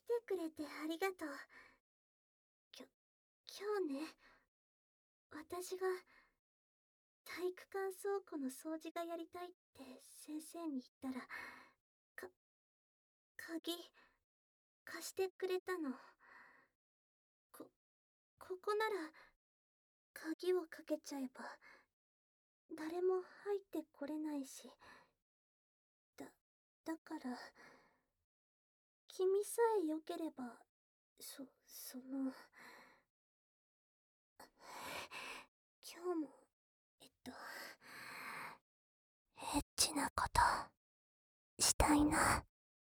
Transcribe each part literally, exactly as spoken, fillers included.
てくれてありがとう。きょ、今日ね、私が体育館倉庫の掃除がやりたいって先生に言ったら、か、鍵、貸してくれたの。こ、ここなら、鍵をかけちゃえば、誰も入ってこれないし。だ、だから、君さえ良ければ、そ、その、今日も、えっと、エッチなこと、したいな。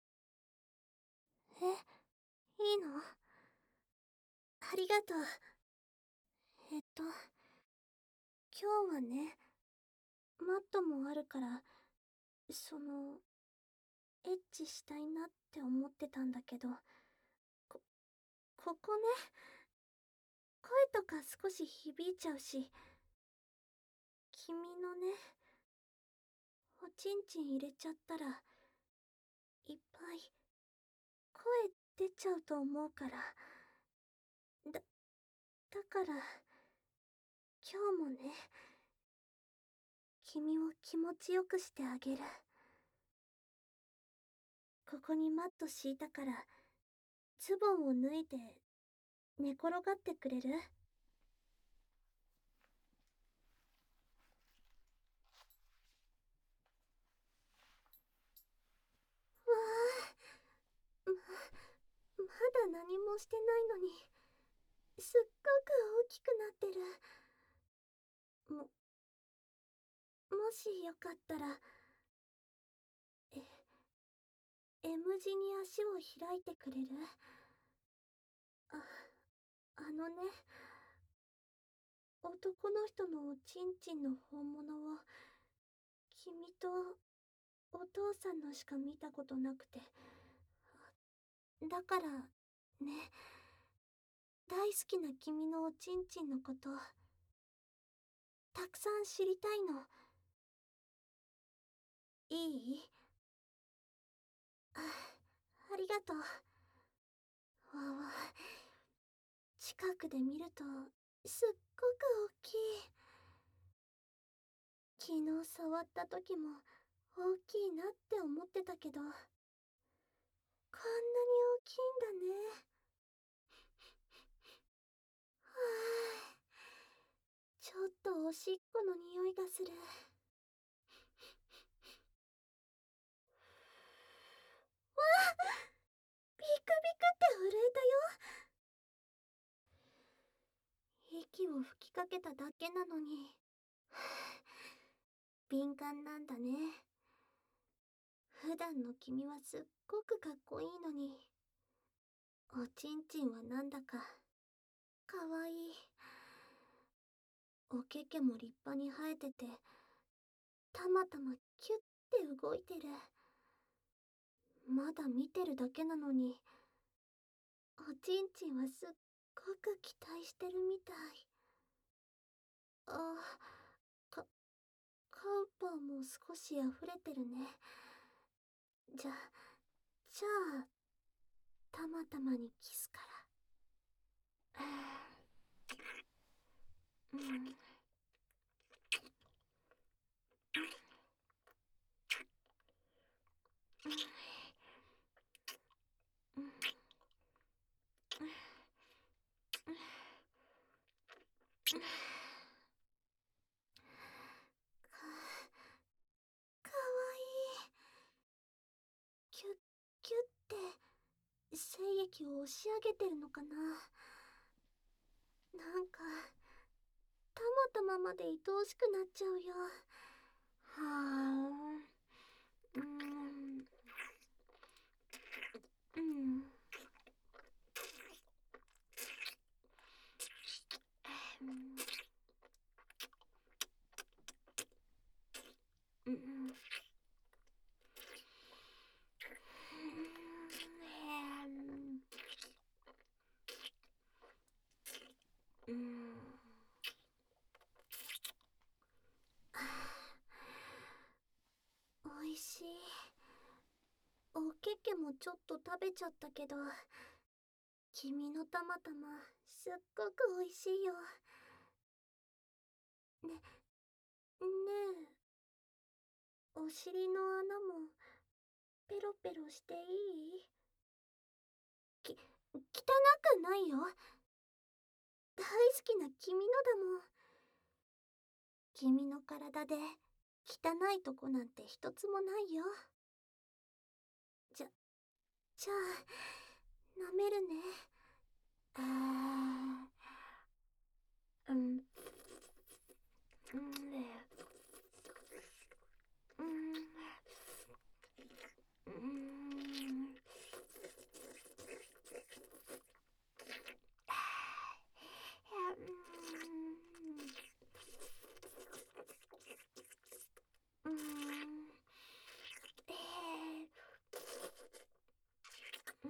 え、いいの？ありがとう。えっと、今日はね、マットもあるから、その、エッチしたいなって思ってたんだけど、こ、ここね、声とか少し響いちゃうし、君のね、おちんちん入れちゃったら、いっぱい、声出ちゃうと思うから、だ、だから、今日もね、君を気持ちよくしてあげる。ここにマット敷いたから、ズボンを脱いで、寝転がってくれる？わあ、ま、まだ何もしてないのに、すっごく大きくなってる。も、もしよかったら、え、M 字に足を開いてくれる？あ、あのね、男の人のおちんちんの本物を、君とお父さんのしか見たことなくて。だから、ね、大好きな君のおちんちんのこと、たくさん知りたいの。いい？あ、ありがとう。わわ、近くで見ると、すっごく大きい。昨日触った時も、大きいなって思ってたけど、こんなに大きいんだね。はあ、ちょっとおしっこの匂いがする。わあ、ビクビクって震えたよ。息を吹きかけただけなのに。敏感なんだね。普段の君はすっごくかっこいいのに、おちんちんはなんだか、かわいい。おけけも立派に生えてて、たまたまキュッて動いてる。まだ見てるだけなのに、おちんちんはすっごく期待してるみたい。あ、か、カウパーも少し溢れてるね。じゃ、じゃあ、たまたまにキスから。うん。うん。かわいい。キュッキュッて精液を押し上げてるのかな。なんかたまたままで愛おしくなっちゃうよ。はあ。うん。うん。うん。うん。おいしい。おけけもちょっと食べちゃったけど、 君のたまたますっごく美味しいよ。ね、ねえ、お尻の穴もペロペロしていい？き、汚くないよ。大好きな君のだもん。君の体で汚いとこなんて一つもないよ。じゃ、じゃあ、舐めるね。あー、うん、うん、ね、うん、うん、うん、うん、えー、うん、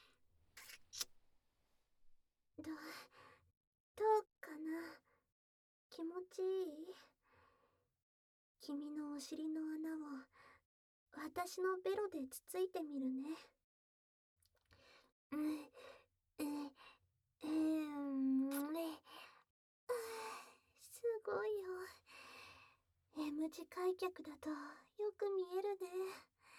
ど、どうかな？気持ちいい？君のお尻の穴を私のベロでつついてみるね。うん、え、えー、ん、ね、あー、すごいよ。M 字開脚だとよく見えるね。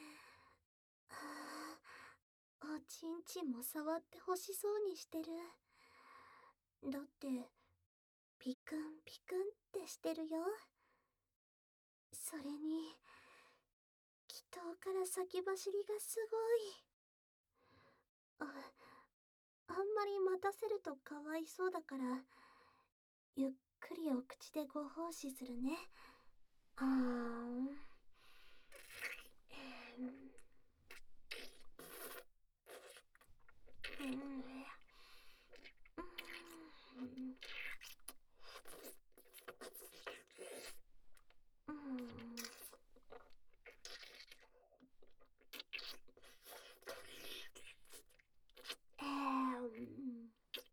あー、おちんちんも触ってほしそうにしてる。だって、ピクンピクンってしてるよ。それに、気筒から先走りがすごい。あ、あんまり待たせるとかわいそうだから、ゆっくりお口でご奉仕するね。あーん。えー、うん。うん。うん。えー、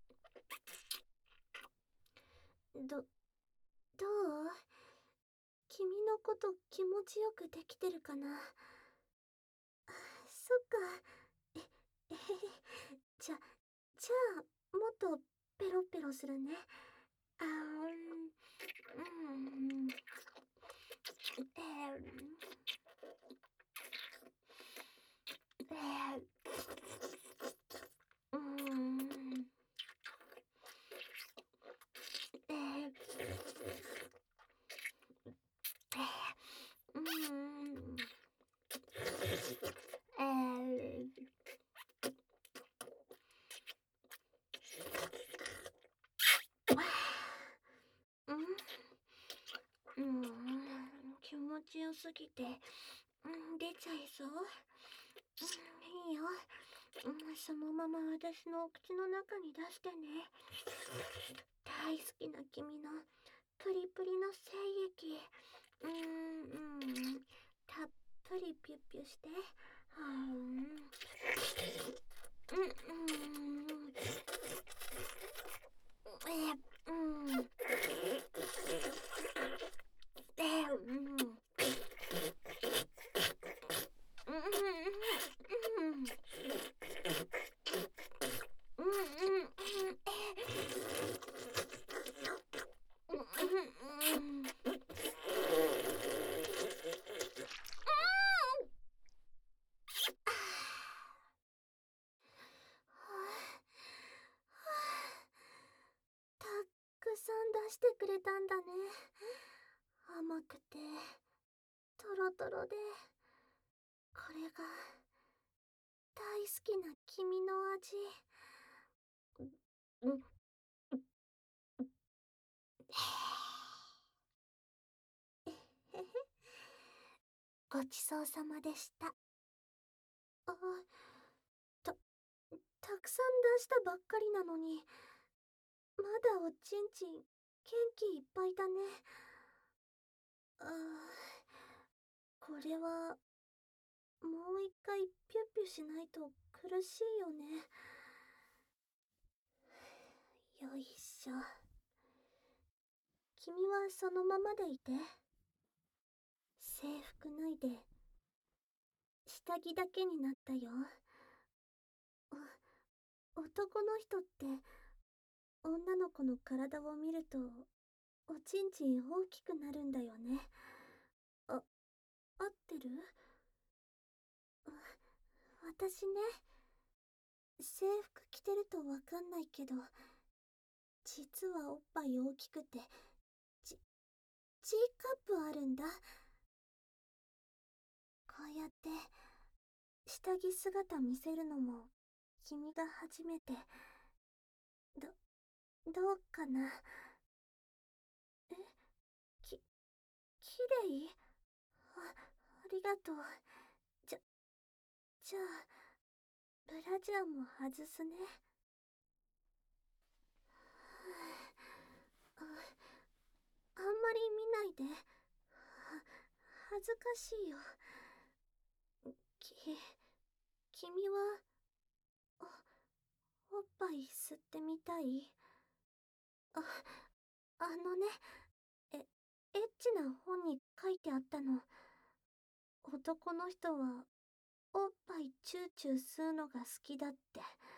ど、どう？君のこと気持ちよくできてるかな？そっか。え、えへへ。じゃ、じゃあ、もっとペロペロするね。あーん、うん、えー、えー、うーん、えー、えー、うーん、えー、うん、うん、気持ちよすぎて、うん、出ちゃいそう。うん、いいよ。うん、そのまま私のお口の中に出してね。大好きな君のプリプリの精液。うーん、うん、たっぷりピュッピュして。はーん、うん、うん、え、うん、え、うん、うん、うん、うん、うん、うん、うん、うん、たくさん出してくれたんだね。甘くて、トロトロで、これが、大好きな君の味。うん、ごちそうさまでした。あ、た、たくさん出したばっかりなのに、まだおちんちん、元気いっぱいだね。あー、これは、もう一回ピュッピュしないと苦しいよね。よいしょ。君はそのままでいて。制服脱いで、下着だけになったよ。 男の人って女の子の体を見るとおちんちん大きくなるんだよね。あ、合ってる？わ私ね、制服着てるとわかんないけど、実はおっぱい大きくて、ち、G カップあるんだ。こうやって下着姿見せるのも君が初めて。ど、どうかな？え、き、きれい？あ、ありがとう。じゃ、じゃあ、ブラジャーも外すね。あ、あんまり見ないで。は、恥ずかしいよ。き、君は、お、おっぱい吸ってみたい？あ、あのね、え、エッチな本に書いてあったの。男の人は、おっぱいチューチュー吸うのが好きだって。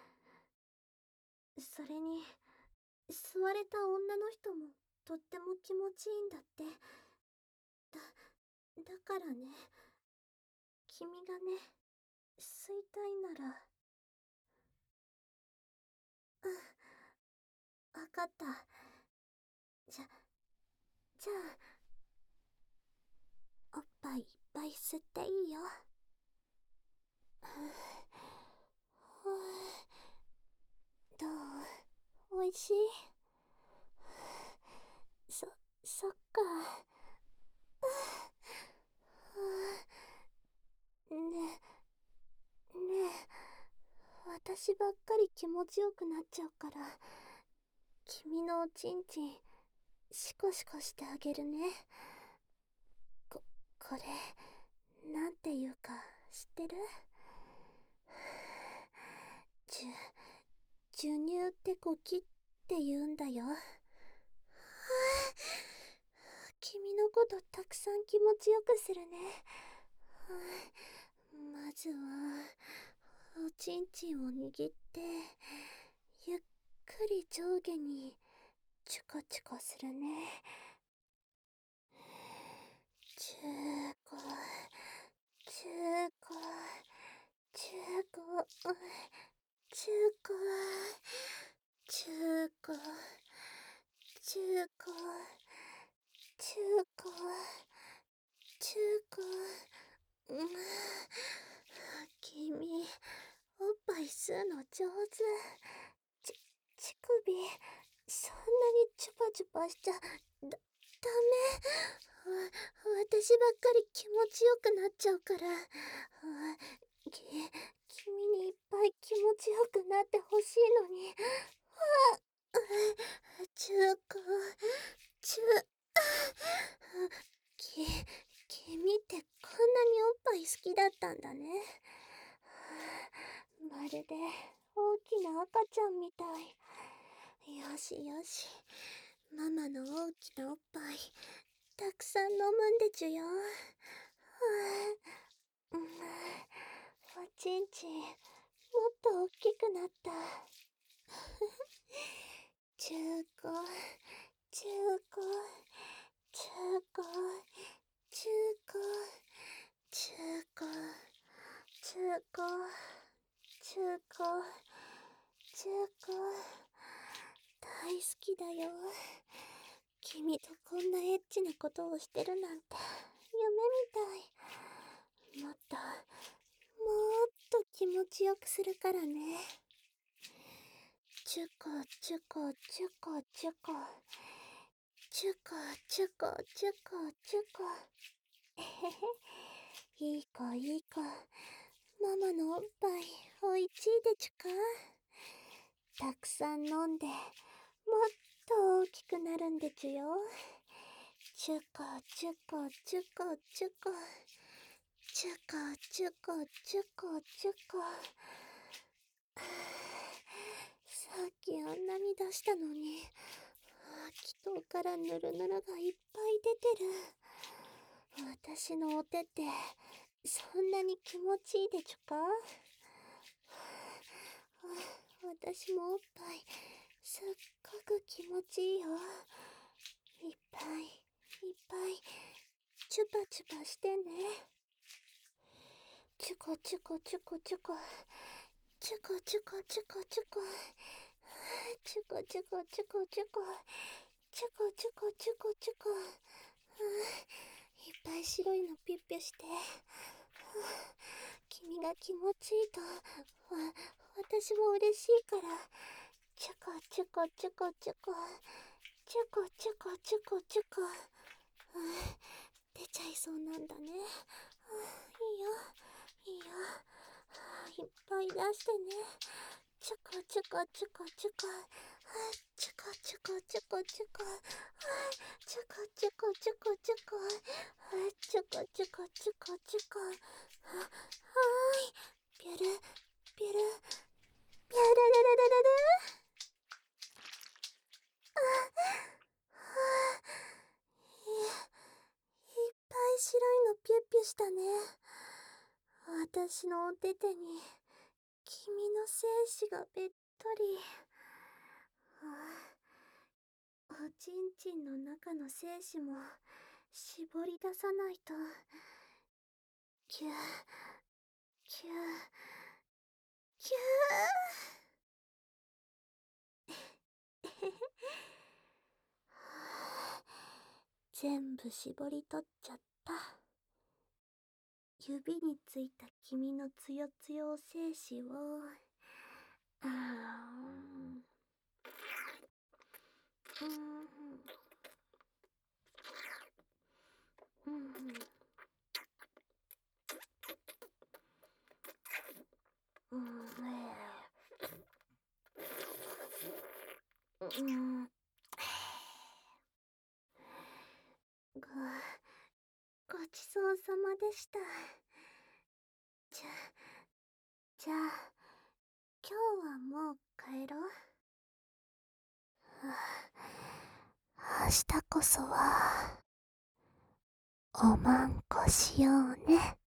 それに、吸われた女の人もとっても気持ちいいんだって。だ、だからね、君がね、吸いたいなら、うん、わかった。じゃ、じゃあ、おっぱいいっぱい吸っていいよ。ふぅ、どう？おいしい？そ、そっか。ねえ、ねえ、私ばっかり気持ちよくなっちゃうから、君のおちんちん、シコシコしてあげるね。こ、これ、なんていうか、知ってる？じゅ、授乳ってゴキって言うんだよ。はあ、君のことたくさん気持ちよくするね。はあ、まずは、おちんちんを握って、ゆっくり上下にチュコチュコするね。チューコ、チューコ、チューコ、チューコ、チューコ、チューコ、チューコ、チューコ、うん、君、おっぱい吸うの上手。ち、乳首、そんなにチュパチュパしちゃ、だ、ダメ。わ、私ばっかり気持ちよくなっちゃうから。あ、き、君にいっぱい気持ちよくなってほしいのに。あ、チューコ、チュー、き、君ってこんなにおっぱい好きだったんだね。まるで大きな赤ちゃんみたい。よしよし、ママの大きなおっぱいたくさん飲むんでちゅよ。はあ、うん、おちんちんもっと大きくなった。チューコ、チューコ、チューコ、チューコ、チューコ、チューコ、チューコ、チューコ、大好きだよ。君とこんなエッチなことをしてるなんて夢みたい。もっと、もっと気持ちよくするからね。チュコチュコチュコチュコ、チュコチュコチュコチュコ。えへへ、いい子いい子、ママのおっぱいおいちいでちゅか？たくさん飲んでもっと大きくなるんでちゅよ。チュコチュコチュコチュコ、チュコチュコチュコチュコ。さっきあんなに出したのに、気筒からヌルヌルがいっぱい出てる。私のお手ってそんなに気持ちいいでちゅか？ 私もおっぱいすっごく気持ちいいよ。いっぱいいっぱいチュパチュパしてね。チュコチュコチュコチュコチュコチュコチュコチュコチュコチュコチュコチュコチュコチュコチュコチュコ、いっぱい白いのピュッピュして、君が気持ちいいとわ私も嬉しいから。チュコチュコチュコチュコチュコチュコチュコチュコ、出ちゃいそうなんだね。いいよいいよ、いっぱい出してね。チュコチュコチュコチュコチュコチュコチュコチュコチュコチュコチュコチュコチュコチュコチュコチュコ、はーい、ピュルピュルピュルルルルルル、ああ、いいっぱい白いのピュッピュしたね。私のお手手に君の精子がべっとり。おちんちんの中の精子も絞り出さないと。キューキューキュー全部絞り取っちゃった。指についた君のつよつよ精子を、あーん、うんうんうんうん、ごごちそうさまでした。じゃじゃあ今日はもう帰ろう。明日こそはおまんこしようね。